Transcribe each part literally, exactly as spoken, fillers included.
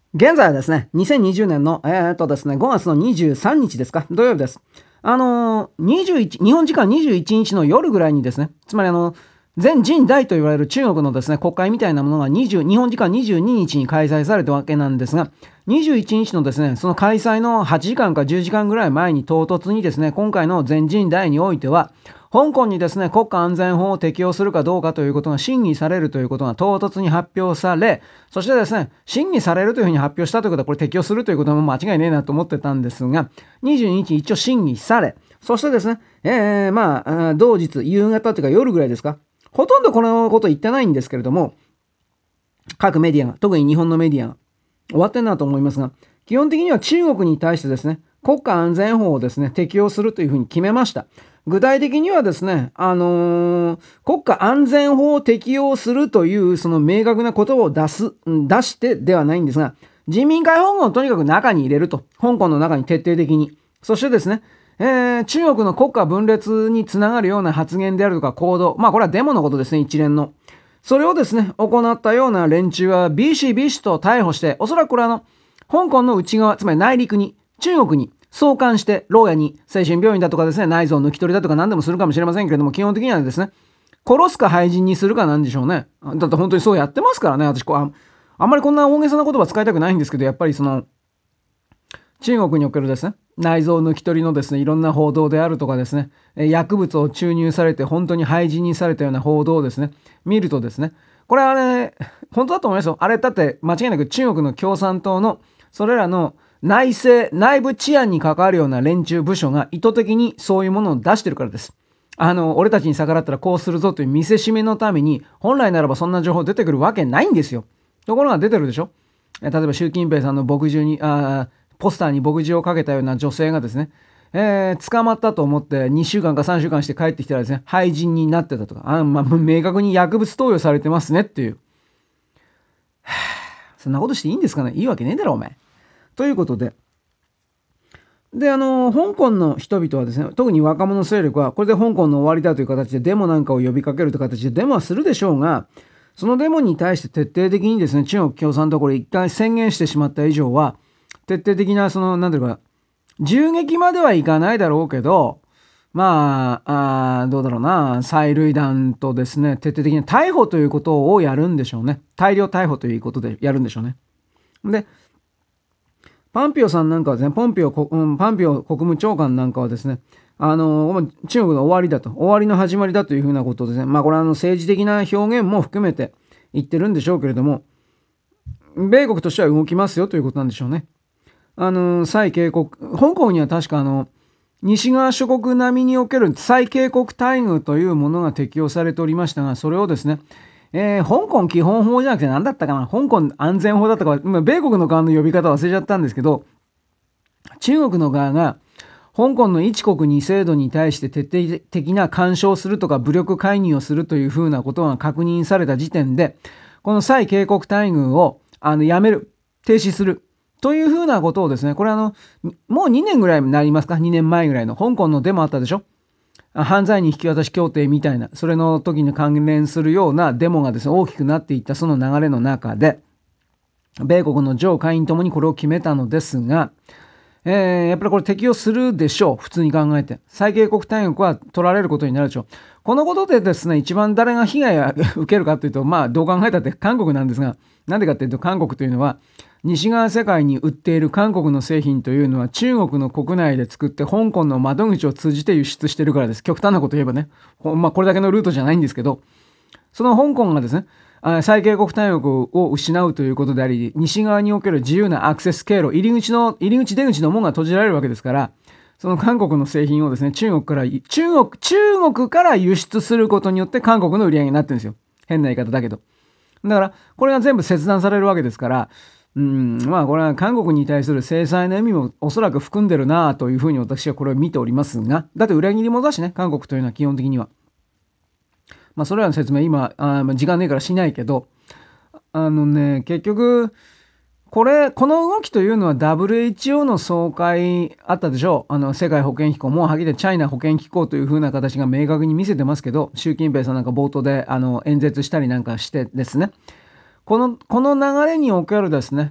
現在はですね、にせんにじゅうねんの、えーっとですね、ごがつのにじゅうさんにちですか、土曜日です。あのー、にじゅういち、日本時間にじゅういちにちの夜ぐらいにですね、つまりあの、全人代と言われる中国のですね、国会みたいなものが20、日本時間にじゅうににちに開催されたわけなんですが、にじゅういちにちのですね、その開催のはちじかんかじゅうじかんぐらい前に唐突にですね、今回の全人代においては、香港にですね、国家安全法を適用するかどうかということが審議されるということが唐突に発表され、そしてですね、審議されるというふうに発表したということは、これ適用するということは間違いねえなと思ってたんですが、にじゅうににち一応審議され、そしてですね、えー、まあ、同日、夕方というか夜ぐらいですか、ほとんどこのこと言ってないんですけれども、各メディアが、特に日本のメディアが、終わってんなと思いますが、基本的には中国に対してですね、国家安全法をですね、適用するというふうに決めました。具体的にはですね、あのー、国家安全法を適用するというその明確なことを出す、出してではないんですが、人民解放軍をとにかく中に入れると。香港の中に徹底的に。そしてですね、えー、中国の国家分裂につながるような発言であるとか行動。まあこれはデモのことですね、一連の。それをですね、行ったような連中はビシビシと逮捕して、おそらくこれあの、香港の内側、つまり内陸に、中国に送還して、牢屋に精神病院だとかですね、内臓抜き取りだとか何でもするかもしれませんけれども、基本的にはですね、殺すか廃人にするかなんでしょうね。だって本当にそうやってますからね、私こう、ああんまりこんな大げさな言葉使いたくないんですけど、やっぱりその、中国におけるですね、内臓抜き取りのですね、いろんな報道であるとかですね、薬物を注入されて本当に廃人にされたような報道をですね、見るとですね、これあれ、本当だと思いますよ。あれだって間違いなく中国の共産党の、それらの内政、内部治安に関わるような連中部署が意図的にそういうものを出してるからです。あの、俺たちに逆らったらこうするぞという見せしめのために、本来ならばそんな情報出てくるわけないんですよ。ところが出てるでしょ。例えば習近平さんの牧場に、あポスターに牧場をかけたような女性がですね、えー、捕まったと思ってにしゅうかんかさんしゅうかんして帰ってきたらですね、廃人になってたとか、あ、まあ、明確に薬物投与されてますねっていう。そんなことしていいんですかね。いいわけねえだろ、お前。ということで。で、あの、香港の人々はですね、特に若者勢力は、これで香港の終わりだという形でデモなんかを呼びかけるという形でデモはするでしょうが、そのデモに対して徹底的にですね、中国共産党これ一回宣言してしまった以上は、徹底的な、その、なんていうか、銃撃まではいかないだろうけど、まあ、あどうだろうな、催涙弾とですね、徹底的に逮捕ということをやるんでしょうね。大量逮捕ということでやるんでしょうね。で、パンピオさんなんかはですね、ポンピオ、うん、パンピオ国務長官なんかはですね、あの、中国の終わりだと、終わりの始まりだというふうなことをですね、まあこれはあの政治的な表現も含めて言ってるんでしょうけれども、米国としては動きますよということなんでしょうね。あの、蔡警国、香港には確かあの、西側諸国並みにおける蔡警国待遇というものが適用されておりましたが、それをですね、えー、香港基本法じゃなくて何だったかな、香港安全法だったか、米国の側の呼び方忘れちゃったんですけど、中国の側が香港の一国二制度に対して徹底的な干渉するとか武力介入をするというふうなことが確認された時点で、この蔡警国待遇をあのやめる、停止するというふうなことをですね、これあの、もうにねんぐらいになりますか、にねんまえぐらいの香港のデモあったでしょ。犯罪人引き渡し協定みたいな、それの時に関連するようなデモがですね、大きくなっていったその流れの中で、米国の上下院ともにこれを決めたのですが、えー、やっぱりこれ適用するでしょう。普通に考えて。最恵国待遇は取られることになるでしょう。このことでですね、一番誰が被害を受けるかというと、まあ、どう考えたって韓国なんですが、なんでかというと、韓国というのは、西側世界に売っている韓国の製品というのは、中国の国内で作って、香港の窓口を通じて輸出してるからです。極端なこと言えばね。まあ、これだけのルートじゃないんですけど、その香港がですね、最恵国待遇を失うということであり、西側における自由なアクセス経路、入り口の、入り口出口の門が閉じられるわけですから、その韓国の製品をですね、中国から、中国、中国から輸出することによって韓国の売り上げになってるんですよ。変な言い方だけど。だから、これが全部切断されるわけですから、うん、まあこれは韓国に対する制裁の意味もおそらく含んでるなというふうに私はこれを見ておりますが、だって裏切り者だしね、韓国というのは基本的には。まあ、それらの説明今、あ時間ねえからしないけど、あのね、結局、これ、この動きというのは ダブリューエイチオー の総会あったでしょう。あの、世界保健機構、もうはっきりチャイナ保健機構という風な形が明確に見せてますけど、習近平さんなんか冒頭で、あの、演説したりなんかしてですね。この、この流れにおけるですね、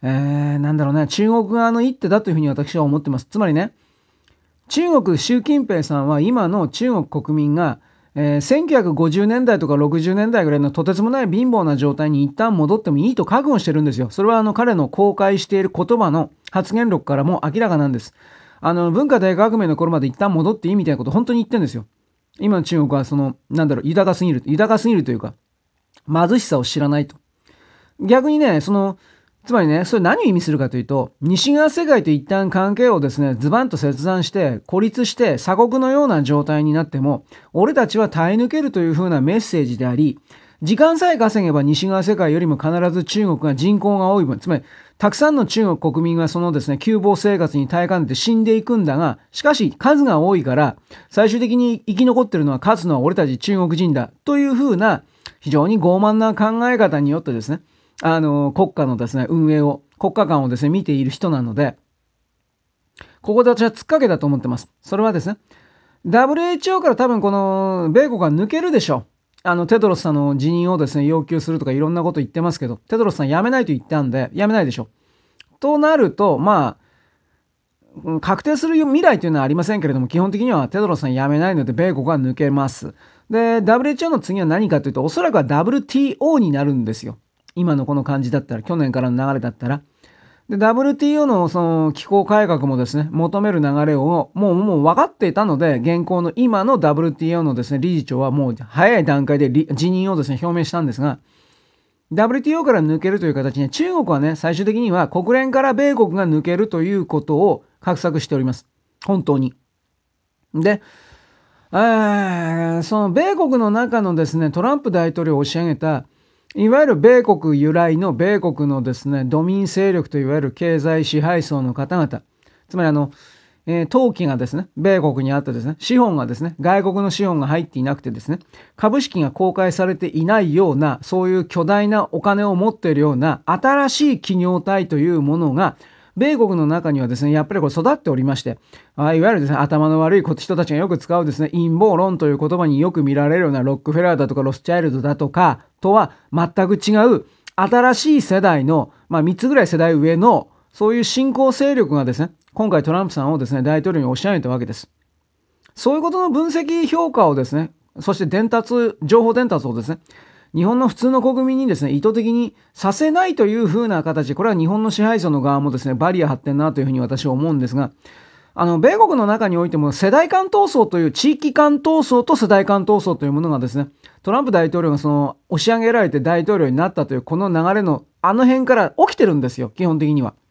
えー、なんだろうね、中国側の一手だというふうに私は思ってます。つまりね、中国、習近平さんは今の中国国民が、えー、せんきゅうひゃくごじゅうねんだいとかろくじゅうねんだいぐらいのとてつもない貧乏な状態に一旦戻ってもいいと覚悟してるんですよ。それはあの彼の公開している言葉の発言録からも明らかなんです。あの文化大革命の頃まで一旦戻っていいみたいなことを本当に言ってるんですよ。今の中国はそのなんだろう豊かすぎる豊かすぎるというか貧しさを知らないと。逆にね、そのつまりね、それ何を意味するかというと、西側世界と一旦関係をですね、ズバンと切断して、孤立して鎖国のような状態になっても、俺たちは耐え抜けるというふうなメッセージであり、時間さえ稼げば西側世界よりも必ず中国が人口が多い分、つまり、たくさんの中国国民がそのですね、窮乏生活に耐えかねて死んでいくんだが、しかし数が多いから、最終的に生き残ってるのは勝つのは俺たち中国人だ、というふうな、非常に傲慢な考え方によってですね、あの国家のですね運営を国家間をですね見ている人なので、ここで私は突っかけだと思ってます。それはですね ダブリューエイチオー から多分この米国が抜けるでしょう。あのテドロスさんの辞任をですね要求するとかいろんなこと言ってますけど、テドロスさん辞めないと言ったんで辞めないでしょう。となるとまあ確定する未来というのはありませんけれども、基本的にはテドロスさん辞めないので米国は抜けます。で ダブリューエイチオー の次は何かというと、おそらくは ダブリューティーオー になるんですよ。今のこの感じだったら、去年からの流れだったら。で、ダブリューティーオー のその機構改革もですね、求める流れをもう、もう分かっていたので、現行の今の ダブリューティーオー のですね、理事長はもう早い段階で辞任をですね、表明したんですが、ダブリューティーオー から抜けるという形に、中国はね、最終的には国連から米国が抜けるということを画策しております。本当に。で、えーその米国の中のですね、トランプ大統領を押し上げた、いわゆる米国由来の米国のですね、ドミン勢力といわゆる経済支配層の方々、つまりあの、えー、登記がですね、米国にあってですね、資本がですね、外国の資本が入っていなくてですね、株式が公開されていないような、そういう巨大なお金を持っているような新しい企業体というものが、米国の中にはですね、やっぱりこれ育っておりまして、あいわゆるですね、頭の悪い人たちがよく使うですね、陰謀論という言葉によく見られるようなロックフェラーだとかロスチャイルドだとかとは全く違う新しい世代の、まあみっつぐらい世代上のそういう新興勢力がですね、今回トランプさんをですね、大統領に押し上げたわけです。そういうことの分析評価をですね、そして伝達、情報伝達をですね、日本の普通の国民にですね、意図的にさせないというふうな形、これは日本の支配層の側もですね、バリア張ってんなというふうに私は思うんですが、あの、米国の中においても世代間闘争という地域間闘争と世代間闘争というものがですね、トランプ大統領がその押し上げられて大統領になったというこの流れのあの辺から起きてるんですよ、基本的には。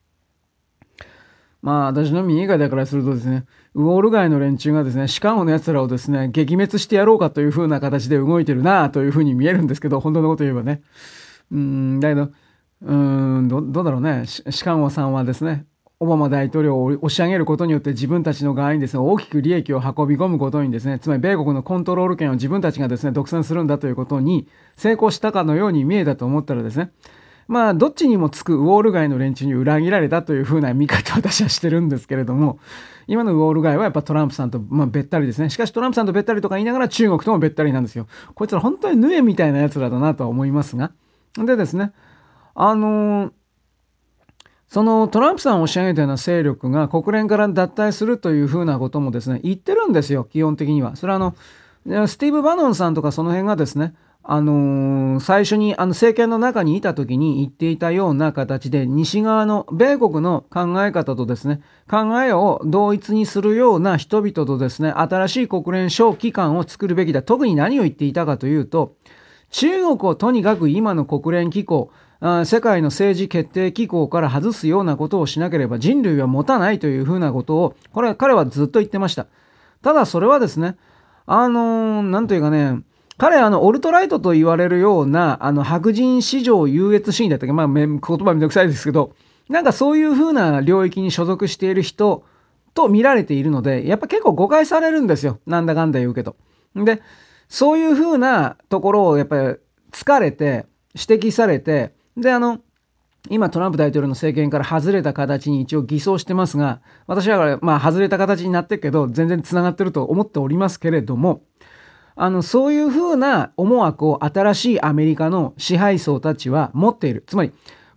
まあ私の見え方からするとですね、ウォール街の連中がですね、シカゴの奴らをですね、撃滅してやろうかという風な形で動いてるなという風に見えるんですけど、本当のこと言えばね。うーん、だけど、うーん、ど、どうだろうね。シシカゴさんはですね、オバマ大統領を押し上げることによって自分たちの側にですね、大きく利益を運び込むことにですね、つまり米国のコントロール権を自分たちがですね、独占するんだということに成功したかのように見えたと思ったらですね、まあ、どっちにもつくウォール街の連中に裏切られたというふうな見方を私はしてるんですけれども、今のウォール街はやっぱトランプさんと、まあ、べったりですね。しかしトランプさんとべったりとか言いながら中国ともべったりなんですよ。こいつら本当にヌエみたいなやつらだなとは思いますが。でですね、あのーそのトランプさんを押し上げたような勢力が国連から脱退するというふうなこともですね、言ってるんですよ、基本的には。それはあの、スティーブ・バノンさんとかその辺がですね、あのー最初にあの政権の中にいた時に言っていたような形で、西側の米国の考え方とですね、考えを同一にするような人々とですね、新しい国連小機関を作るべきだ。特に何を言っていたかというと、中国をとにかく今の国連機構、世界の政治決定機構から外すようなことをしなければ人類は持たないというふうなことを、これは彼はずっと言ってました。ただそれはですね、あのー、なんというかね、彼あの、オルトライトと言われるような、あの、白人至上優越主義だったっけ、まあ、言葉めんどくさいですけど、なんかそういうふうな領域に所属している人と見られているので、やっぱ結構誤解されるんですよ。なんだかんだ言うけど。で、そういうふうなところをやっぱり疲れて、指摘されて、で、あの、今トランプ大統領の政権から外れた形に一応偽装してますが、私はまあ外れた形になってるけど、全然つながってると思っておりますけれども、あの、そういうふうな思惑を新しいアメリカの支配層たちは持っている。つまり、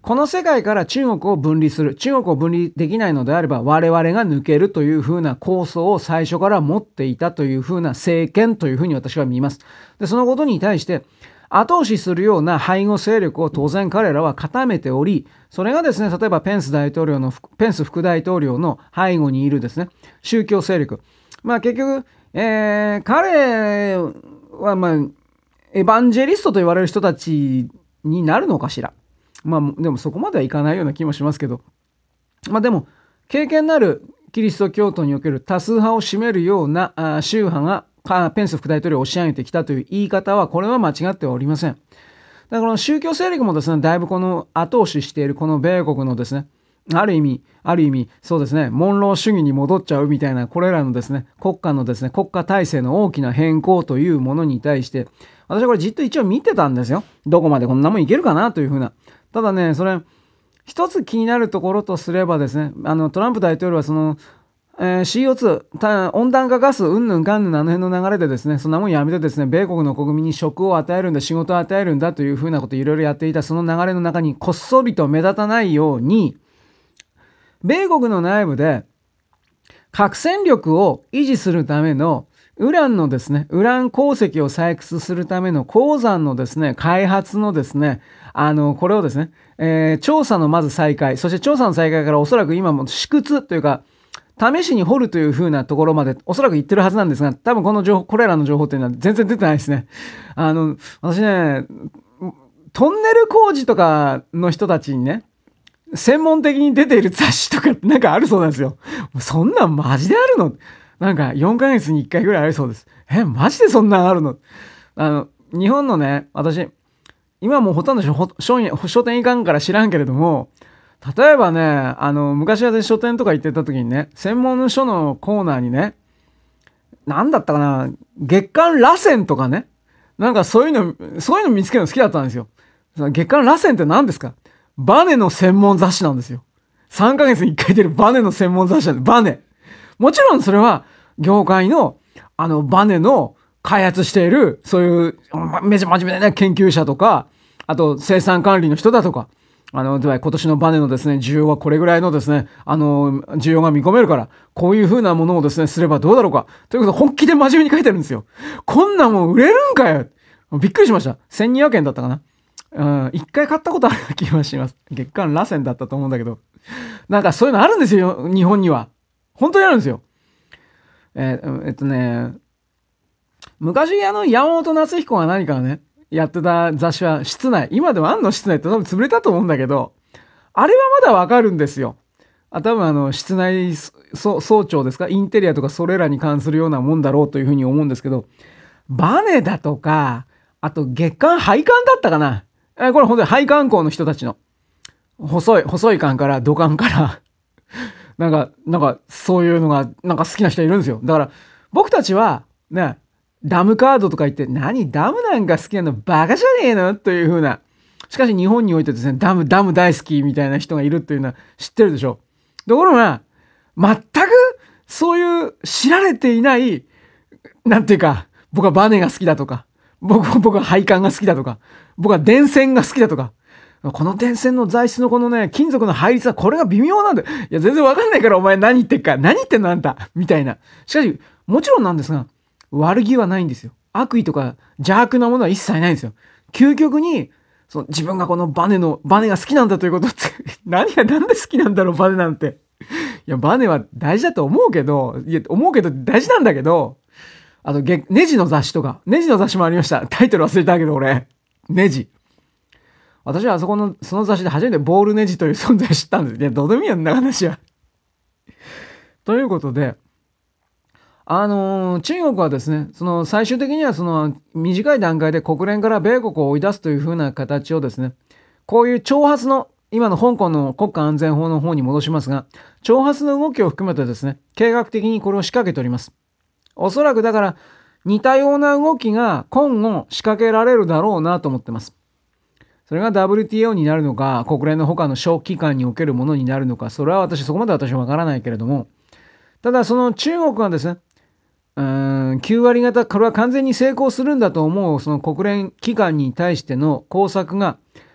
この世界から中国を分離する。中国を分離できないのであれば我々が抜けるというふうな構想を最初から持っていたというふうな政権というふうに私は見ます。で、そのことに対して後押しするような背後勢力を当然彼らは固めており、それがですね、例えばペンス大統領の、ペンス副大統領の背後にいるですね、宗教勢力。まあ結局、えー、彼はまあ、エヴァンジェリストと言われる人たちになるのかしら。まあでもそこまではいかないような気もしますけど、まあでも経験のあるキリスト教徒における多数派を占めるような宗派がペンス副大統領を押し上げてきたという言い方はこれは間違ってはおりません。だから宗教勢力もですね、だいぶこの後押ししているこの米国のですね、ある意味、ある意味、そうですね、モンロー主義に戻っちゃうみたいな、これらのですね、国家のですね、国家体制の大きな変更というものに対して、私はこれじっと一応見てたんですよ。どこまでこんなもんいけるかなというふうな。ただね、それ、一つ気になるところとすればですね、あの、トランプ大統領はその、えー、シーオーツー、温暖化ガス、うんぬんかんぬんのあの辺の流れでですね、そんなもんやめてですね、米国の国民に職を与えるんだ、仕事を与えるんだというふうなことをいろいろやっていたその流れの中にこっそりと目立たないように、米国の内部で核戦力を維持するためのウランのですね、ウラン鉱石を採掘するための鉱山のですね、開発のですね、あの、これをですね、えー、調査のまず再開、そして調査の再開からおそらく今も試掘というか、試しに掘るという風なところまでおそらく言ってるはずなんですが、多分この情報、これらの情報っていうのは全然出てないですね。あの、私ね、トンネル工事とかの人たちにね、専門的に出ている雑誌とかなんかあるそうなんですよ。そんなんマジであるの？なんかよんかげつにいっかいぐらいあるそうです。え、マジでそんなんあるの？あの、日本のね、私、今もうほとんど書店書店行かんから知らんけれども、例えばね、あの、昔私書店とか行ってた時にね、専門書のコーナーにね、なんだったかな、月刊螺旋とかね、なんかそういうの、そういうの見つけるの好きだったんですよ。月刊螺旋って何ですか？バネの専門雑誌なんですよ。さんかげつにいっかい出るバネの専門雑誌なんです。バネ。もちろんそれは、業界の、あの、バネの開発している、そういう、めちゃ真面目な、ね、研究者とか、あと生産管理の人だとか、あの、では今年のバネのですね、需要はこれぐらいのですね、あの、需要が見込めるから、こういう風なものをですね、すればどうだろうか。ということで本気で真面目に書いてるんですよ。こんなもん売れるんかよ。びっくりしました。せんにひゃくえんだったかな。うん、一回買ったことある気がします。月刊螺旋だったと思うんだけど。なんかそういうのあるんですよ、日本には。本当にあるんですよ。えー、えっとね、昔あの山本夏彦が何かね、やってた雑誌は室内。今でもあんの室内って多分潰れたと思うんだけど、あれはまだわかるんですよ。あ、多分あの、室内総長ですか？インテリアとかそれらに関するようなもんだろうというふうに思うんですけど、バネだとか、あと月刊配管だったかな。え、これ本当に配管工の人たちの。細い、細い管から土管からなんか、なんか、そういうのが、なんか好きな人いるんですよ。だから、僕たちは、ね、ダムカードとか言って、何ダムなんか好きなのバカじゃねえのという風な。しかし日本においてですね、ダム、ダム大好きみたいな人がいるっていうのは知ってるでしょ。ところが、全く、そういう知られていない、なんていうか、僕はバネが好きだとか、僕、僕は配管が好きだとか、僕は電線が好きだとか、この電線の材質のこのね、金属の配列はこれが微妙なんだよ。いや、全然わかんないからお前何言ってっか。何言ってんのあんた。みたいな。しかし、もちろんなんですが、悪気はないんですよ。悪意とか邪悪なものは一切ないんですよ。究極に、その自分がこのバネの、バネが好きなんだということって何が、なんで好きなんだろう、バネなんて。いや、バネは大事だと思うけど、いや、思うけど大事なんだけど、あと、ネジの雑誌とか、ネジの雑誌もありました。タイトル忘れたけど、俺。ネジ。私はあそこの、その雑誌で初めてボールネジという存在を知ったんです。いや、どうでもいいやんな話は。ということで、あのー、中国はですね、その最終的にはその短い段階で国連から米国を追い出すというふうな形をですね、こういう挑発の、今の香港の国家安全法の方に戻しますが、挑発の動きを含めてですね、計画的にこれを仕掛けております。おそらくだから似たような動きが今後仕掛けられるだろうなと思ってます。それが ダブリューティーオー になるのか、国連の他の小機関におけるものになるのか、それは私、そこまで私はわからないけれども、ただその中国がですね、うーん、きゅう割方、これは完全に成功するんだと思う、その国連機関に対しての工作が、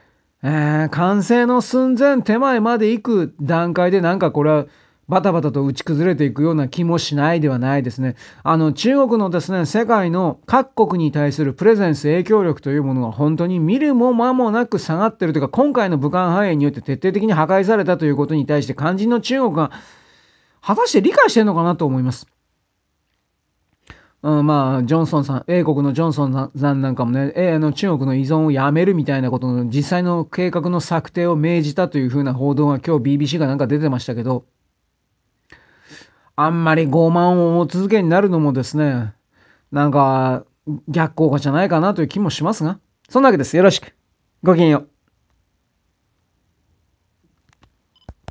えー完成の寸前手前まで行く段階でなんかこれはバタバタと打ち崩れていくような気もしないではないですね。あの中国のですね、世界の各国に対するプレゼンス、影響力というものが本当に見るも間もなく下がっているというか、今回の武漢肺炎によって徹底的に破壊されたということに対して肝心の中国が果たして理解しているのかなと思います。うん、まあ、ジョンソンさん、英国のジョンソンさんなんかもね、えーあの中国の依存をやめるみたいなことの実際の計画の策定を命じたというふうな報道が今日 ビービーシー がなんか出てましたけど、あんまり傲慢を続けになるのもですね、なんか逆効果じゃないかなという気もしますが、そんなわけです。よろしく。ごきげんよう。